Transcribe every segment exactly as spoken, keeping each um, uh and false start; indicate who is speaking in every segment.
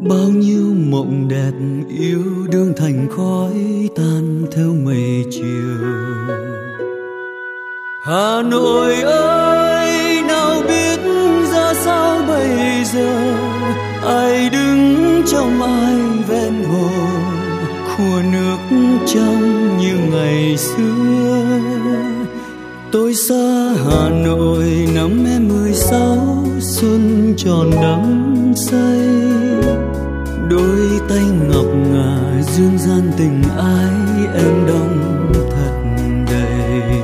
Speaker 1: Bao nhiêu mộng đẹp yêu đương thành khói tan theo mây chiều. Hà Nội ơi, nào biết ra sao bây giờ, ai đứng trong ai ven hồ, khua nước trong như ngày xưa. Tôi xa Hà Nội năm em mười sáu, xuân tròn đắm say, đôi tay ngọc ngà dương gian tình ái em đong thật đầy.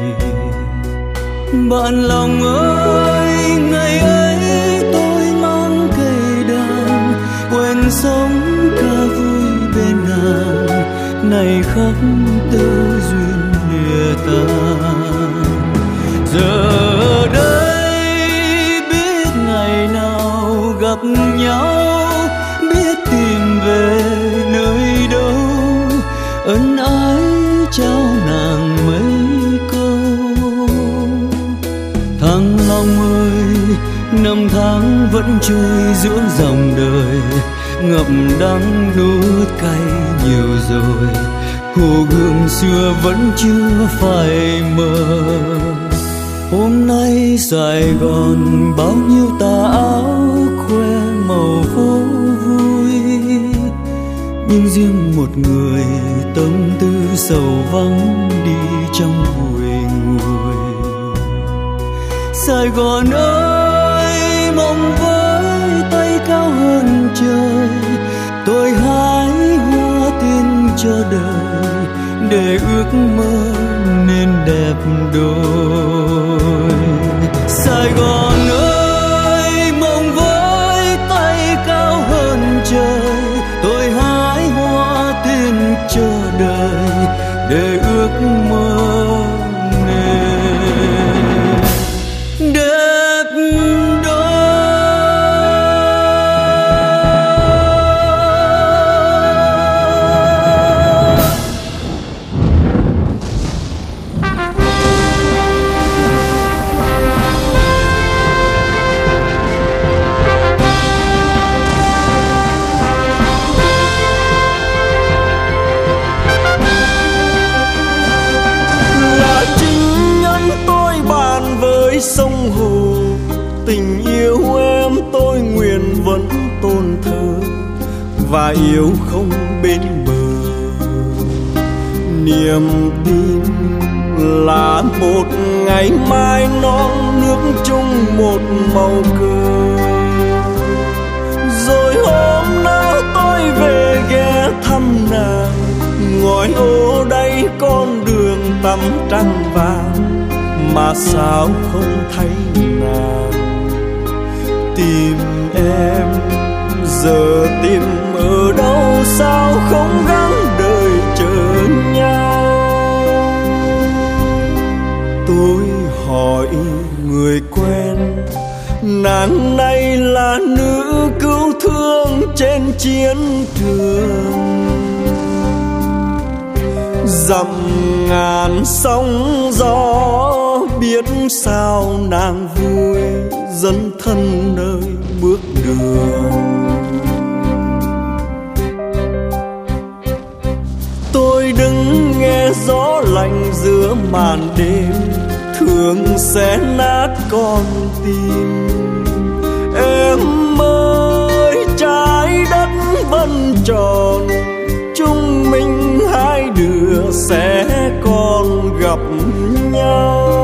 Speaker 1: Bạn lòng ơi, ngày ấy tôi mang cây đàn, quên sống ca vui bên nàng, này khắc tơ duyên lìa tan. Giờ đây biết ngày nào gặp nhau, biết tìm về nơi đâu, ân ái trao nàng mấy câu. Thăng Long ơi, năm tháng vẫn trôi giữa dòng đời, ngậm đắng nuốt cay nhiều rồi, hồ gươm xưa vẫn chưa phai mờ. Hôm nay Sài Gòn bao nhiêu tà áo khoe màu phố vui, nhưng riêng một người tâm tư sầu vắng đi trong bụi ngùi. Sài Gòn ơi, mong với tay cao hơn trời, tôi hái hoa tiên cho đời, để ước mơ nên đẹp đôi. Sài Gòn ơi, mong với tay cao hơn trời, tôi hái hoa tiên cho đời, để ước mơ nên đẹp đôi.
Speaker 2: Sông hồ tình yêu em tôi nguyện vẫn tôn thờ, và yêu không bên bờ. Niềm tin là một ngày mai non nước chung một màu cờ. Rồi hôm nào tôi về ghé thăm nàng, ngói ô đây con đường tắm trăng vàng, mà sao không thấy nàng. Tìm em giờ tìm ở đâu, sao không gắng đợi chờ nhau. Tôi hỏi người quen, nàng này là nữ cứu thương trên chiến trường. Dặm ngàn sóng gió biết sao nàng vui, dấn thân nơi bước đường. Tôi đứng nghe gió lạnh giữa màn đêm, thương sẽ nát con tim. Em ơi, trái đất vẫn tròn, chúng mình hai đứa sẽ còn gặp nhau.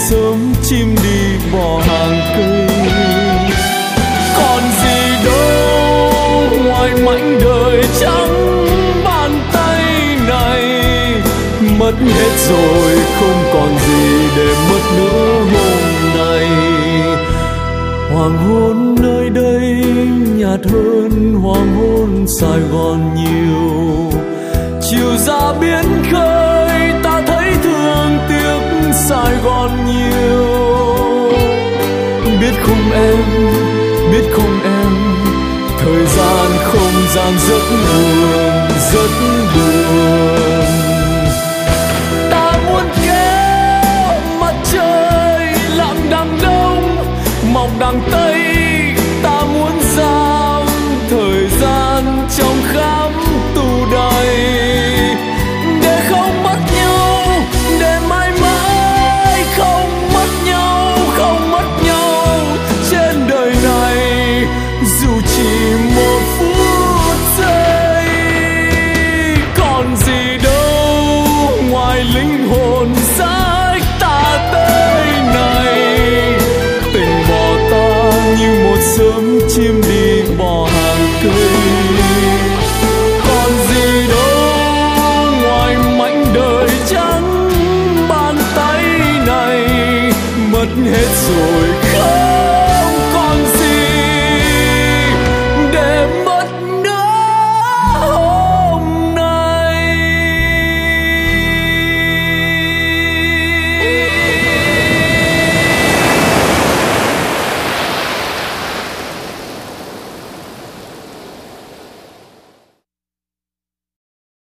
Speaker 1: sớm chim đi bỏ hàng cây. Còn gì đâu ngoài mảnh đời trắng bàn tay này, mất hết rồi không còn gì để mất nữa hôm nay. Hoàng hôn nơi đây nhạt hơn hoàng hôn Sài Gòn nhiều, chiều ra biển khơi ta thấy thương tiếc Sài Gòn nhiều. Biết không em, biết không em, thời gian không gian rất buồn, rất buồn. Ta muốn kéo mặt trời lặn đằng đông mọc đằng tây, ta muốn giam thời gian trong khám tù đầy, để không mất nhau, để mãi mãi không mất nhau, không mất nhau trên đời này dù chỉ một phút giây. Còn gì đâu ngoài linh hồn rách tả tơi này, tình bỏ ta như một sớm chim đi bỏ hàng cây. Còn gì đâu ngoài mảnh đời trắng bàn tay này, mất hết rồi